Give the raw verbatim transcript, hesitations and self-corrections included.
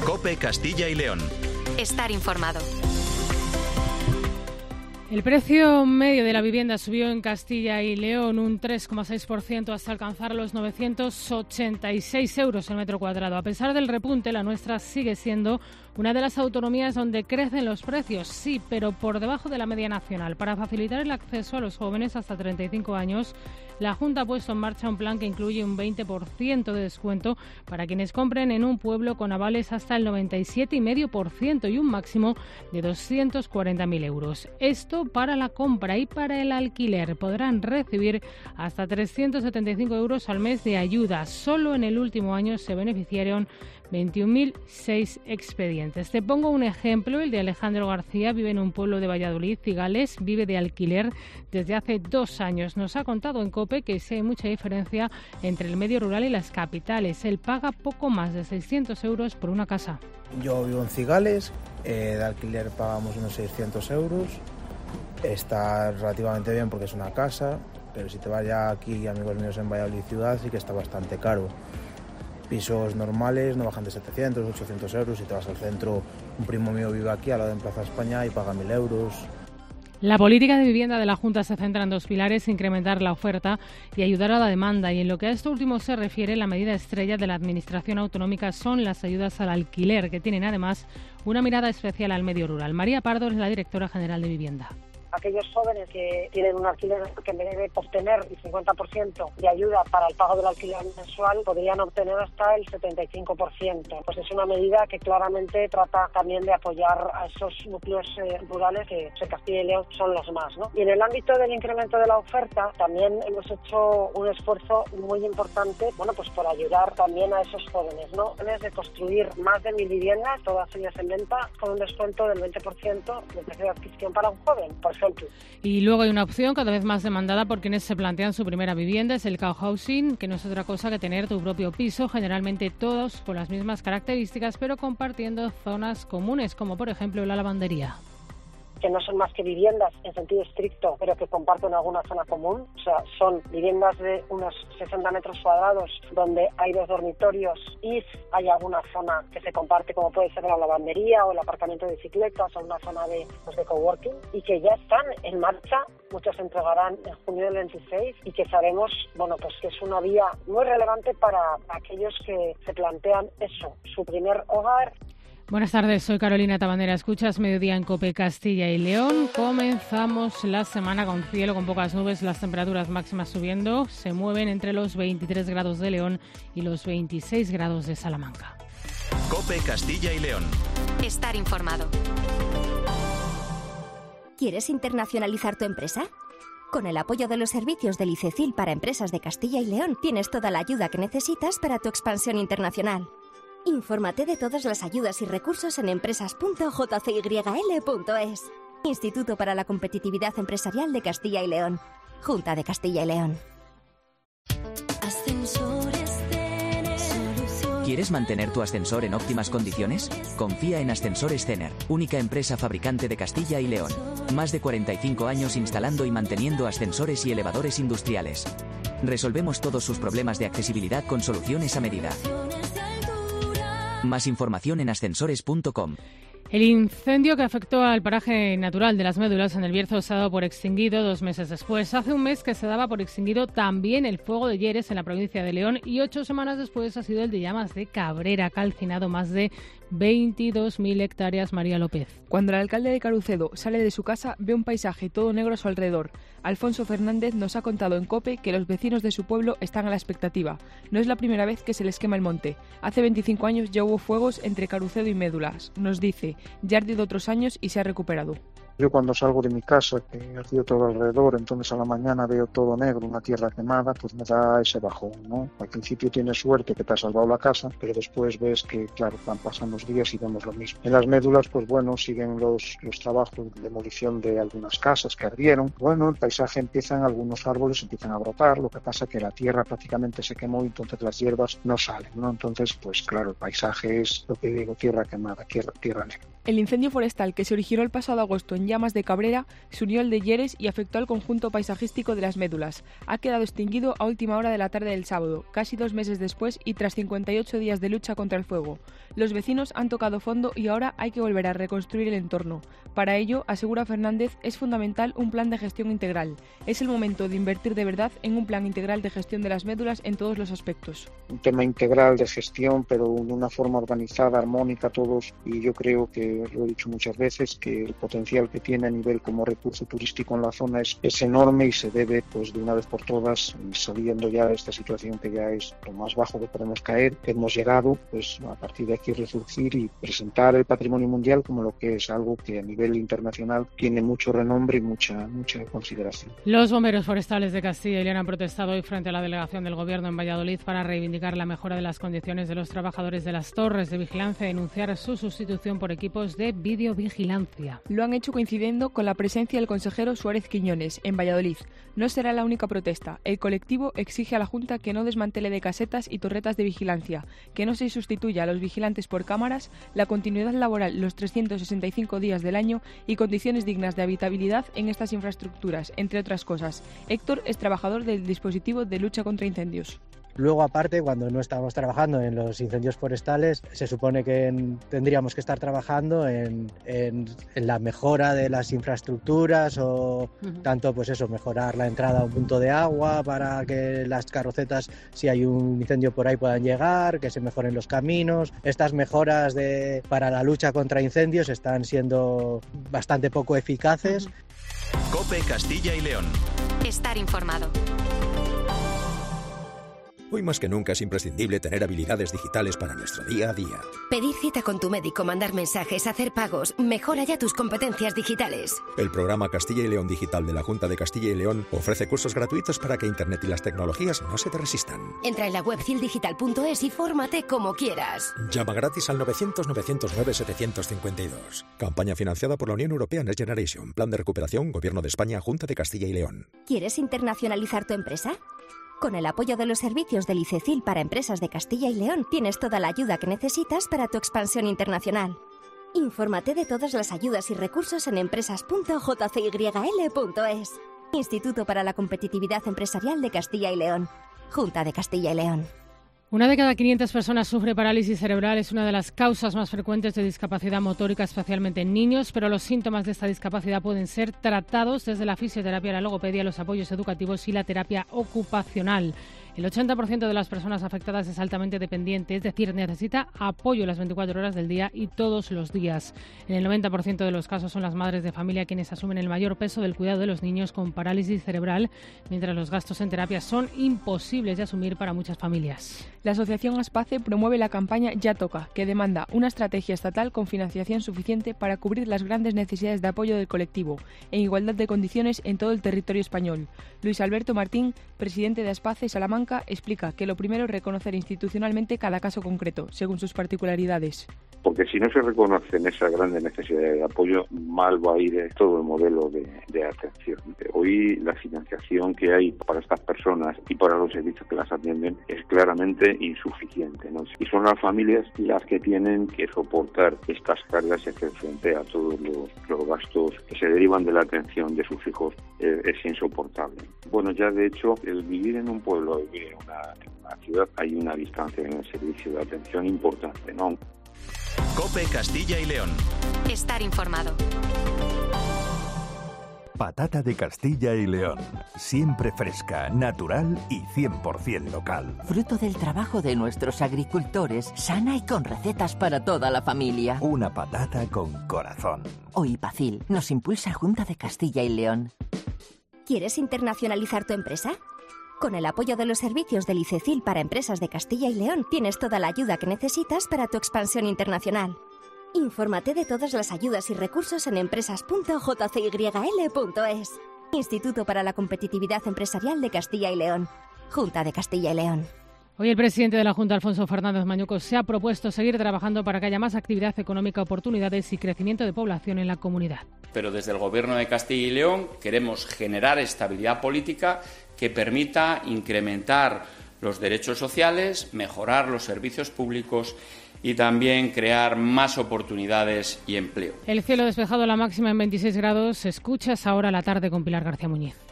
COPE Castilla y León. Estar informado. El precio medio de la vivienda subió en Castilla y León un tres coma seis por ciento hasta alcanzar los novecientos ochenta y seis euros el metro cuadrado. A pesar del repunte, la nuestra sigue siendo una de las autonomías donde crecen los precios, sí, pero por debajo de la media nacional. Para facilitar el acceso a los jóvenes hasta treinta y cinco años, la Junta ha puesto en marcha un plan que incluye un veinte por ciento de descuento para quienes compren en un pueblo con avales hasta el noventa y siete coma cinco por ciento y un máximo de doscientos cuarenta mil euros. Esto para la compra, y para el alquiler podrán recibir hasta trescientos setenta y cinco euros al mes de ayuda. Solo en el último año se beneficiaron veintiún mil seis expedientes. Te pongo un ejemplo, el de Alejandro García. Vive en un pueblo de Valladolid, Cigales, vive de alquiler desde hace dos años. Nos ha contado en COPE que sí hay mucha diferencia entre el medio rural y las capitales. Él paga poco más de seiscientos euros por una casa. Yo vivo en Cigales, eh, de alquiler pagamos unos seiscientos euros. Está relativamente bien porque es una casa, pero si te vas ya aquí, amigos míos, en Valladolid ciudad, sí que está bastante caro. Pisos normales no bajan de setecientos, ochocientos euros. Si te vas al centro, un primo mío vive aquí, al lado en Plaza España, y paga mil euros. La política de vivienda de la Junta se centra en dos pilares: incrementar la oferta y ayudar a la demanda. Y en lo que a esto último se refiere, la medida estrella de la Administración autonómica son las ayudas al alquiler, que tienen además una mirada especial al medio rural. María Pardo es la directora general de Vivienda. Aquellos jóvenes que tienen un alquiler que en vez de obtener el cincuenta por ciento de ayuda para el pago del alquiler mensual, podrían obtener hasta el setenta y cinco por ciento. Pues es una medida que claramente trata también de apoyar a esos núcleos eh, rurales que en Castilla y León son los más, ¿no? Y en el ámbito del incremento de la oferta también hemos hecho un esfuerzo muy importante, bueno, pues por ayudar también a esos jóvenes, ¿no? Es de construir más de mil viviendas, todas ellas en venta, con un descuento del veinte por ciento de precio de adquisición para un joven, por ejemplo. Y luego hay una opción cada vez más demandada por quienes se plantean su primera vivienda, es el cohousing, que no es otra cosa que tener tu propio piso, generalmente todos con las mismas características, pero compartiendo zonas comunes, como por ejemplo la lavandería. Que no son más que viviendas en sentido estricto, pero que comparten alguna zona común. O sea, son viviendas de unos sesenta metros cuadrados donde hay dos dormitorios y hay alguna zona que se comparte, como puede ser la lavandería o el aparcamiento de bicicletas o una zona de, pues, de coworking, y que ya están en marcha. Muchos se entregarán en junio del veintiséis y que sabemos, bueno, pues que es una vía muy relevante para aquellos que se plantean eso, su primer hogar. Buenas tardes, soy Carolina Tabandera. Escuchas Mediodía en COPE Castilla y León. Comenzamos la semana con cielo, con pocas nubes, las temperaturas máximas subiendo. Se mueven entre los veintitrés grados de León y los veintiséis grados de Salamanca. COPE Castilla y León. Estar informado. ¿Quieres internacionalizar tu empresa? Con el apoyo de los servicios del ICECIL para empresas de Castilla y León, tienes toda la ayuda que necesitas para tu expansión internacional. Infórmate de todas las ayudas y recursos en empresas punto j c y l punto es. Instituto para la Competitividad Empresarial de Castilla y León. Junta de Castilla y León. ¿Quieres mantener tu ascensor en óptimas condiciones? Confía en Ascensores Cener, única empresa fabricante de Castilla y León. Más de cuarenta y cinco años instalando y manteniendo ascensores y elevadores industriales. Resolvemos todos sus problemas de accesibilidad con soluciones a medida. Más información en ascensores punto com. El incendio que afectó al paraje natural de las Médulas en el Bierzo se ha dado por extinguido dos meses después. Hace un mes que se daba por extinguido también el fuego de Lleres en la provincia de León, y ocho semanas después ha sido el de llamas de Cabrera, calcinado más de veintidós mil hectáreas. María López. Cuando el alcalde de Carucedo sale de su casa, ve un paisaje todo negro a su alrededor. Alfonso Fernández nos ha contado en COPE que los vecinos de su pueblo están a la expectativa. No es la primera vez que se les quema el monte. Hace veinticinco años ya hubo fuegos entre Carucedo y Médulas. Nos dice, ya ha ardido otros años y se ha recuperado. Yo cuando salgo de mi casa, que ardió todo alrededor, entonces a la mañana veo todo negro, una tierra quemada, pues me da ese bajón, ¿no? Al principio tienes suerte que te ha salvado la casa, pero después ves que, claro, van pasando los días y vemos lo mismo. En las Médulas, pues bueno, siguen los, los trabajos de demolición de algunas casas que ardieron. Bueno, el paisaje empiezan, algunos árboles empiezan a brotar, lo que pasa que la tierra prácticamente se quemó y entonces las hierbas no salen, ¿no? Entonces, pues claro, el paisaje es lo que digo, tierra quemada, tierra, tierra negra. El incendio forestal que se originó el pasado agosto en Llamas de Cabrera se unió al de Lleres y afectó al conjunto paisajístico de las Médulas. Ha quedado extinguido a última hora de la tarde del sábado, casi dos meses después y tras cincuenta y ocho días de lucha contra el fuego. Los vecinos han tocado fondo y ahora hay que volver a reconstruir el entorno. Para ello, asegura Fernández, es fundamental un plan de gestión integral. Es el momento de invertir de verdad en un plan integral de gestión de las médulas en todos los aspectos. Un tema integral de gestión, pero de una forma organizada, armónica, todos, y yo creo que, lo he dicho muchas veces, que el potencial que tiene a nivel como recurso turístico en la zona es, es enorme y se debe, pues de una vez por todas, saliendo ya de esta situación que ya es lo más bajo que podemos caer, que hemos llegado, pues a partir de aquí resurgir y presentar el patrimonio mundial como lo que es algo que a nivel internacional tiene mucho renombre y mucha, mucha consideración. Los bomberos forestales de Castilla y León han protestado hoy frente a la delegación del Gobierno en Valladolid para reivindicar la mejora de las condiciones de los trabajadores de las torres de vigilancia y denunciar su sustitución por equipos de videovigilancia. Lo han hecho coincidiendo con la presencia del consejero Suárez Quiñones en Valladolid. No será la única protesta. El colectivo exige a la Junta que no desmantele de casetas y torretas de vigilancia, que no se sustituya a los vigilantes por cámaras, la continuidad laboral los trescientos sesenta y cinco días del año y condiciones dignas de habitabilidad en estas infraestructuras, entre otras cosas. Héctor es trabajador del dispositivo de lucha contra incendios. Luego, aparte, cuando no estamos trabajando en los incendios forestales, se supone que en, tendríamos que estar trabajando en, en, en la mejora de las infraestructuras o uh-huh. tanto, pues eso, mejorar la entrada a un punto de agua para que las carrocetas, si hay un incendio por ahí, puedan llegar, que se mejoren los caminos. Estas mejoras de, para la lucha contra incendios están siendo bastante poco eficaces. Uh-huh. COPE Castilla y León. Estar informado. Hoy más que nunca es imprescindible tener habilidades digitales para nuestro día a día. Pedir cita con tu médico, mandar mensajes, hacer pagos, mejora ya tus competencias digitales. El programa Castilla y León Digital de la Junta de Castilla y León ofrece cursos gratuitos para que Internet y las tecnologías no se te resistan. Entra en la web cildigital punto es y fórmate como quieras. Llama gratis al novecientos, novecientos nueve, setecientos cincuenta y dos. Campaña financiada por la Unión Europea Next Generation. Plan de recuperación, Gobierno de España, Junta de Castilla y León. ¿Quieres internacionalizar tu empresa? Con el apoyo de los servicios del ICECIL para empresas de Castilla y León, tienes toda la ayuda que necesitas para tu expansión internacional. Infórmate de todas las ayudas y recursos en empresas punto j c y l punto es. Instituto para la Competitividad Empresarial de Castilla y León. Junta de Castilla y León. Una de cada quinientas personas sufre parálisis cerebral. Es una de las causas más frecuentes de discapacidad motórica, especialmente en niños, pero los síntomas de esta discapacidad pueden ser tratados desde la fisioterapia, la logopedia, los apoyos educativos y la terapia ocupacional. El ochenta por ciento de las personas afectadas es altamente dependiente, es decir, necesita apoyo las veinticuatro horas del día y todos los días. En el noventa por ciento de los casos son las madres de familia quienes asumen el mayor peso del cuidado de los niños con parálisis cerebral, mientras los gastos en terapia son imposibles de asumir para muchas familias. La asociación ASPACE promueve la campaña Ya Toca, que demanda una estrategia estatal con financiación suficiente para cubrir las grandes necesidades de apoyo del colectivo, en igualdad de condiciones en todo el territorio español. Luis Alberto Martín, presidente de ASPACE Salamanca, explica que lo primero es reconocer institucionalmente cada caso concreto, según sus particularidades. Porque si no se reconocen esas grandes necesidades de apoyo, mal va a ir todo el modelo de, de atención. Hoy la financiación que hay para estas personas y para los servicios que las atienden es claramente insuficiente, ¿no? Y son las familias las que tienen que soportar estas cargas y hacer frente a todos los, los gastos que se derivan de la atención de sus hijos. Eh, es insoportable. Bueno, ya de hecho, el vivir en un pueblo, vivir en una, en una ciudad, hay una distancia en el servicio de atención importante, ¿no? COPE Castilla y León. Estar informado. Patata de Castilla y León. Siempre fresca, natural y cien por ciento local. Fruto del trabajo de nuestros agricultores, sana y con recetas para toda la familia. Una patata con corazón. Hoy Pacil nos impulsa Junta de Castilla y León. ¿Quieres internacionalizar tu empresa? Con el apoyo de los servicios del ICECIL para empresas de Castilla y León, tienes toda la ayuda que necesitas para tu expansión internacional. Infórmate de todas las ayudas y recursos en empresas punto j c y l punto es. Instituto para la Competitividad Empresarial de Castilla y León. Junta de Castilla y León. Hoy el presidente de la Junta, Alfonso Fernández Mañuco, se ha propuesto seguir trabajando para que haya más actividad económica, oportunidades y crecimiento de población en la comunidad. Pero desde el Gobierno de Castilla y León queremos generar estabilidad política que permita incrementar los derechos sociales, mejorar los servicios públicos y también crear más oportunidades y empleo. El cielo despejado, la máxima en veintiséis grados. Escuchas ahora la tarde con Pilar García Muñiz.